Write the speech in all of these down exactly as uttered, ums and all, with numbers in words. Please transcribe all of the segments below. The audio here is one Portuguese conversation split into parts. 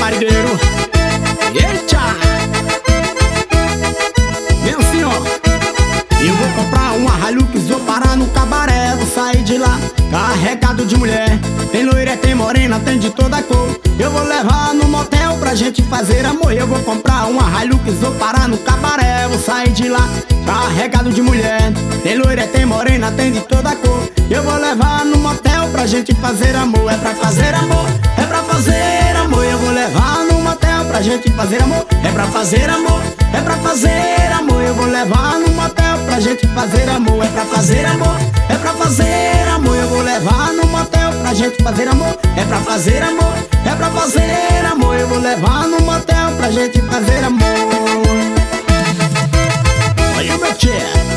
Carigueiro. Eita! Vem assim, ó. Eu vou comprar uma Hilux, vou parar no cabaré, vou sair de lá carregado de mulher. Tem loira, tem morena, tem de toda cor. Eu vou levar no motel pra gente fazer amor. Eu vou comprar uma Hilux, vou parar no cabaré, vou sair de lá carregado de mulher. Tem loira, tem morena, tem de toda cor. Eu vou levar no motel pra gente fazer amor. É pra fazer amor, é pra fazer amor. Eu vou levar no motel pra gente fazer amor. É pra fazer amor, é pra fazer amor. Eu vou levar no motel pra gente fazer amor. É pra fazer amor, é pra fazer amor. Eu vou levar no motel pra gente fazer amor. É pra fazer amor, é pra fazer amor. Eu vou levar no motel pra gente fazer amor. Olha o meu tio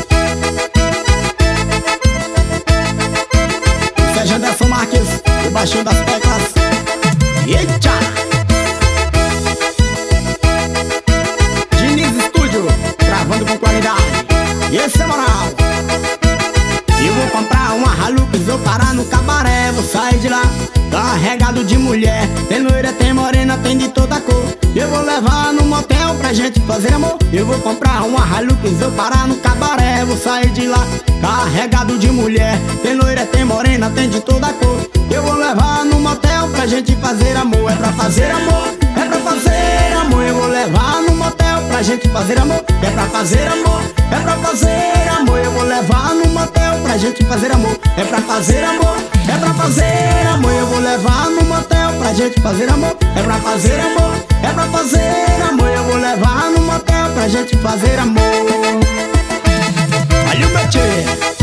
Sérgio Anderson Marques, o baixinho das teclas. Eita! Diniz Estúdio, gravando com qualidade. E esse é moral. Eu vou comprar uma Hilux, vou parar no cabaré, vou sair de lá carregado de mulher. Tem loira, tem morena, tem de toda cor. Eu vou levar no motel pra gente fazer amor. Eu vou comprar uma Hilux, vou parar no cabaré, vou sair de lá carregado de mulher. Tem loira, tem morena, tem de toda cor. Eu vou levar no motel pra gente fazer amor. É pra fazer amor, é pra fazer amor. Eu vou levar no motel pra gente fazer amor. É pra fazer amor, é pra fazer amor. Eu vou levar no motel pra gente fazer amor. É pra fazer amor, é pra fazer amor. Eu vou levar no motel pra gente fazer amor. É pra fazer amor, é pra fazer amor. Eu vou levar no motel pra gente fazer amor. Olha o meu tio.